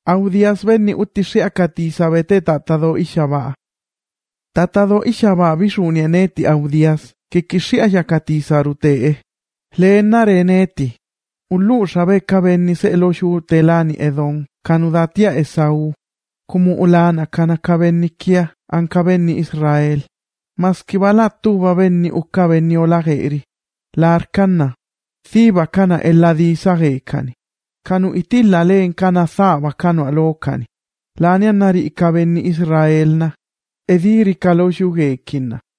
Audias venni uttishia katisa vete tatado ishaba. Tatado ishaba vishunia neti audias, que kishia ya katisa rutee. Leenare neti. Ulu shabeka venni se eloshu telani edon, kanudatia Esau. Como ulana kana kavennikia, an kavenni Israel. Maskibala tuba venni ukkavenni olageri. La arkanna. Thiba kana elladisa gekani. Kanu itilla leen kana thaba kanu alokani. Lanian nari ikavenni Israelna. Ediri kaloshu gekinna.